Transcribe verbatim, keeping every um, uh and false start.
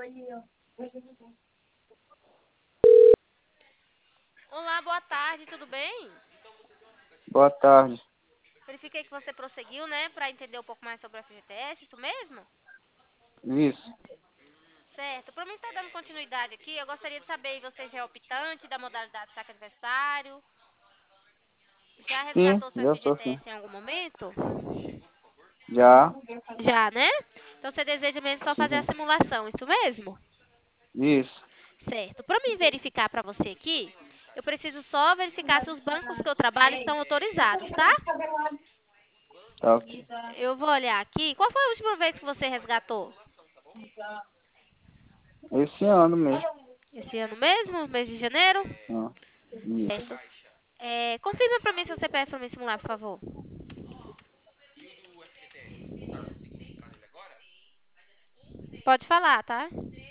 Olá, boa tarde, tudo bem? Boa tarde. Verifiquei que você prosseguiu, né, para entender um pouco mais sobre o F G T S, isso mesmo? Isso. Certo. Para mim estar dando continuidade aqui, eu gostaria de saber, você já é optante da modalidade saque adversário? Já Sim, resgatou seu já sou sim. F G T S em algum momento? Já. Já, né? Então você deseja mesmo só fazer a Sim. simulação, isso mesmo? Isso. Certo. Para mim verificar para você aqui, eu preciso só verificar se os bancos que eu trabalho estão autorizados, tá? Tá ok. Eu vou olhar aqui. Qual foi a última vez que você resgatou? Esse ano mesmo. Esse ano mesmo, mês de janeiro? Ah, isso. Certo. É, confirma para mim seu C P F para me simular, por favor. Pode falar, tá?